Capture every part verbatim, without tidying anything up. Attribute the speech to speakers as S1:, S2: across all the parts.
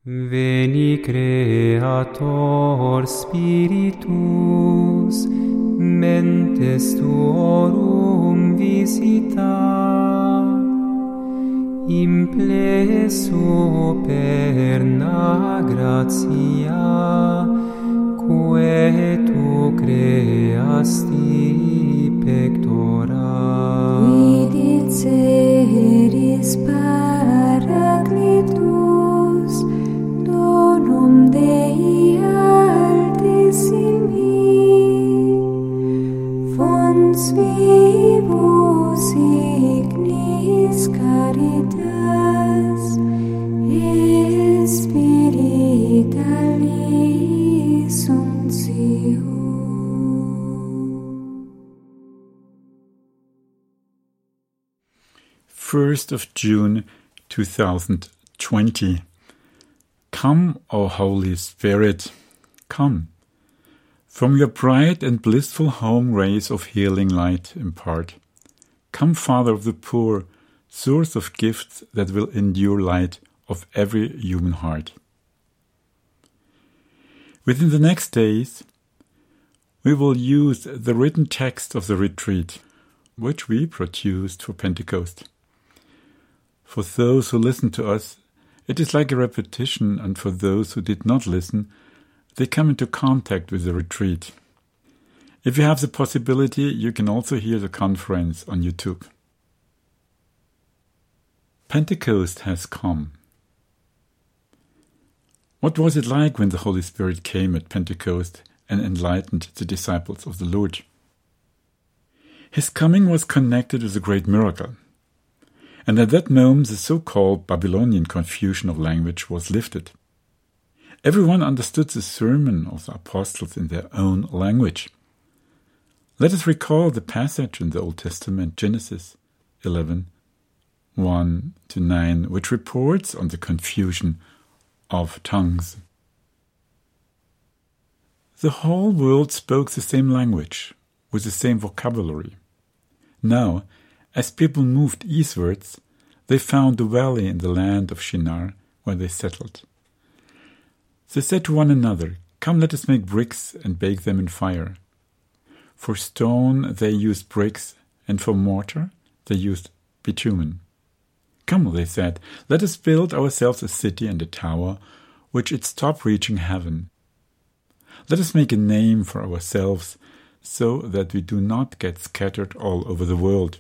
S1: Veni Creator Spiritus, mentes tuorum visita, implesso perna gratia, quae tu creasti pectora.
S2: Vidit seris Paraclitus, donum Dei altissimi, fons vivus ignis caritas, et spiritualis unctio.
S3: first of June two thousand twenty. Come, O Holy Spirit, come. From your bright and blissful home rays of healing light impart. Come, Father of the poor, source of gifts that will endure light of every human heart. Within the next days, we will use the written text of the retreat, which we produced for Pentecost. For those who listen to us, it is like a repetition, and for those who did not listen, they come into contact with the retreat. If you have the possibility, you can also hear the conference on YouTube. Pentecost has come. What was it like when the Holy Spirit came at Pentecost and enlightened the disciples of the Lord? His coming was connected with a great miracle. And at that moment the so-called Babylonian confusion of language was lifted. Everyone understood the sermon of the apostles in their own language. Let us recall the passage in the Old Testament, Genesis eleven, one to nine, which reports on the confusion of tongues. The whole world spoke the same language, with the same vocabulary. Now, as people moved eastwards, they found a valley in the land of Shinar, where they settled. They said to one another, "Come, let us make bricks and bake them in fire." For stone they used bricks, and for mortar they used bitumen. "Come," they said, "let us build ourselves a city and a tower, which its top reaching heaven. Let us make a name for ourselves, so that we do not get scattered all over the world."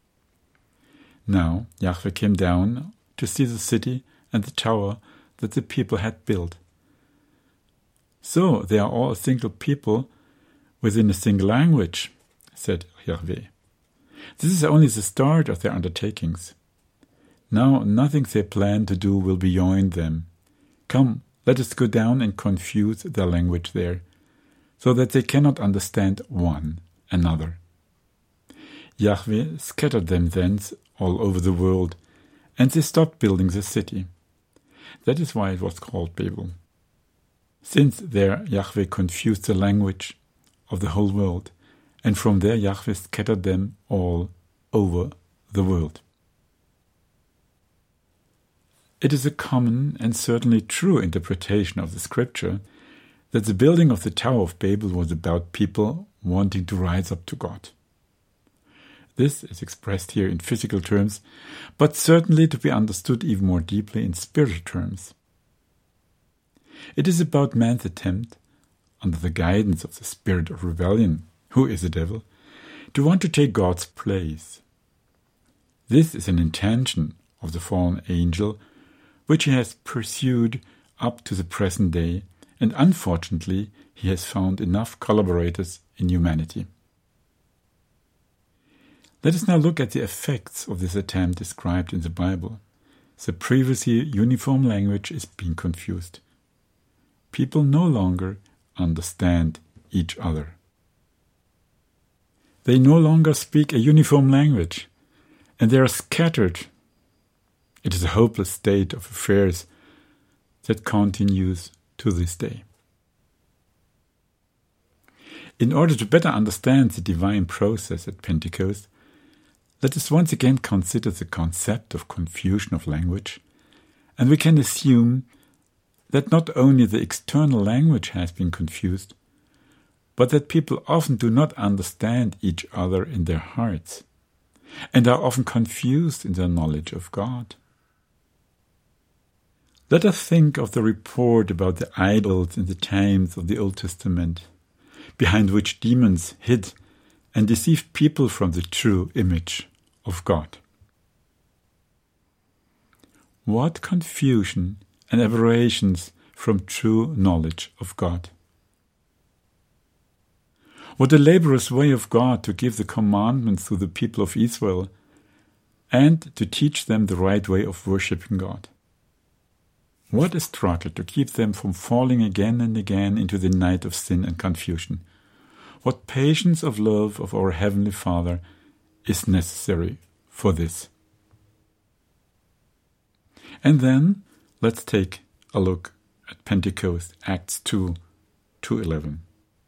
S3: Now Yahweh came down to see the city and the tower that the people had built. "So they are all a single people within a single language," said Yahweh. "This is only the start of their undertakings. Now nothing they plan to do will be beyond them. Come, let us go down and confuse their language there, so that they cannot understand one another." Yahweh scattered them thence all over the world, and they stopped building the city. That is why it was called Babel. Since there Yahweh confused the language of the whole world, and from there Yahweh scattered them all over the world. It is a common and certainly true interpretation of the scripture that the building of the Tower of Babel was about people wanting to rise up to God. This is expressed here in physical terms, but certainly to be understood even more deeply in spiritual terms. It is about man's attempt, under the guidance of the spirit of rebellion, who is the devil, to want to take God's place. This is an intention of the fallen angel, which he has pursued up to the present day, and unfortunately he has found enough collaborators in humanity. Let us now look at the effects of this attempt described in the Bible. The previously uniform language is being confused. People no longer understand each other. They no longer speak a uniform language, and they are scattered. It is a hopeless state of affairs that continues to this day. In order to better understand the divine process at Pentecost, let us once again consider the concept of confusion of language, and we can assume that not only the external language has been confused, but that people often do not understand each other in their hearts, and are often confused in their knowledge of God. Let us think of the report about the idols in the times of the Old Testament, behind which demons hid and deceived people from the true image of God. What confusion and aberrations from true knowledge of God. What a laborious way of God to give the commandments to the people of Israel and to teach them the right way of worshipping God. What a struggle to keep them from falling again and again into the night of sin and confusion. What patience of love of our Heavenly Father is necessary for this. And then let's take a look at Pentecost, Acts two, two eleven.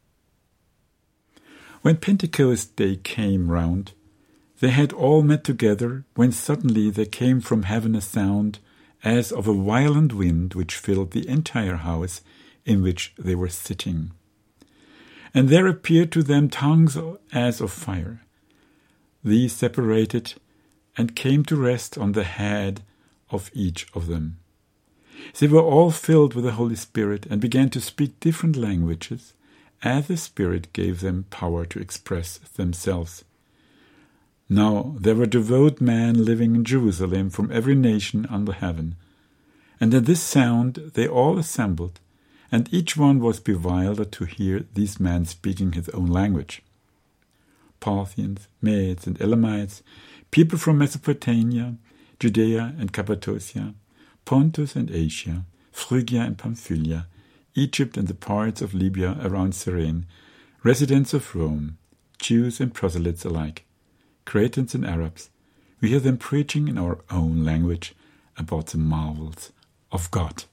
S3: When Pentecost day came round, they had all met together, when suddenly there came from heaven a sound as of a violent wind, which filled the entire house in which they were sitting. And there appeared to them tongues as of fire. These separated and came to rest on the head of each of them. They were all filled with the Holy Spirit and began to speak different languages, as the Spirit gave them power to express themselves. Now there were devout men living in Jerusalem from every nation under heaven. And at this sound they all assembled, and each one was bewildered to hear these men speaking his own language. Parthians, Medes, and Elamites, people from Mesopotamia, Judea and Cappadocia, Pontus and Asia, Phrygia and Pamphylia, Egypt and the parts of Libya around Cyrene, residents of Rome, Jews and proselytes alike, Cretans and Arabs, we hear them preaching in our own language about the marvels of God.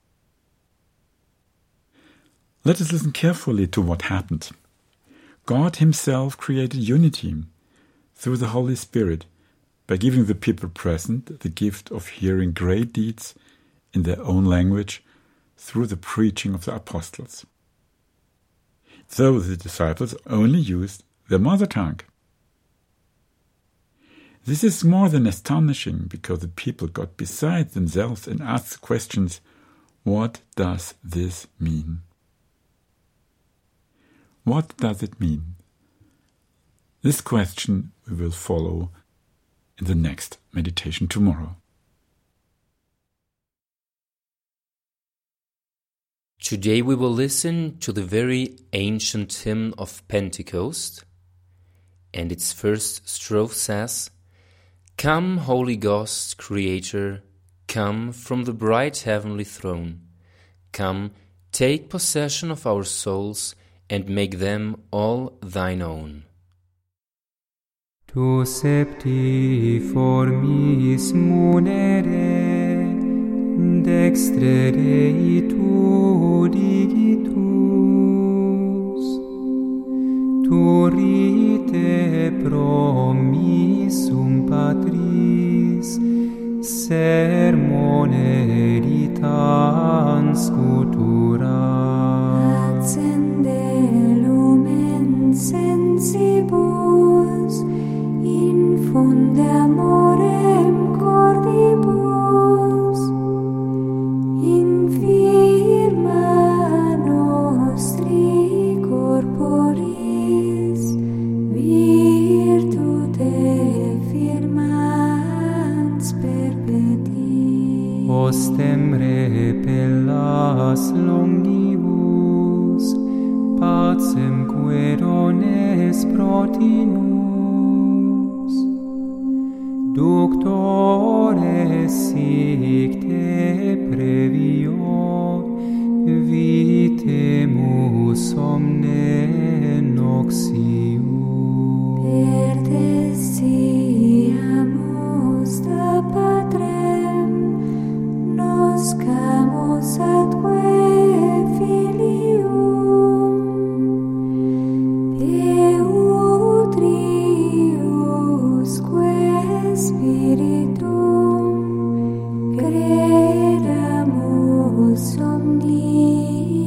S3: Let us listen carefully to what happened. God himself created unity through the Holy Spirit by giving the people present the gift of hearing great deeds in their own language through the preaching of the apostles. So the disciples only used their mother tongue. This is more than astonishing, because the people got beside themselves and asked questions. What does this mean? What does it mean? This question we will follow in the next meditation tomorrow.
S4: Today we will listen to the very ancient hymn of Pentecost, and its first strophe says, "Come, Holy Ghost, Creator, come from the bright heavenly throne. Come, take possession of our souls and make them all thine own."
S1: Tu septi formis munere, dextre Dei tu digitus, tu rite promissum Patris, sermone ritans scutura.
S2: Accende lumen sensibus, infunde amorem cordibus, infirma nostri corporis, virtute firmans perpeti.
S1: Ostem repellas longibus, pacem querones protinus, ductores sic te previo, vitemus omne noxium.
S2: Pertesiamus da Patrem, noscamus atque filium, Peutriusque Spiritum, credamus omni Coli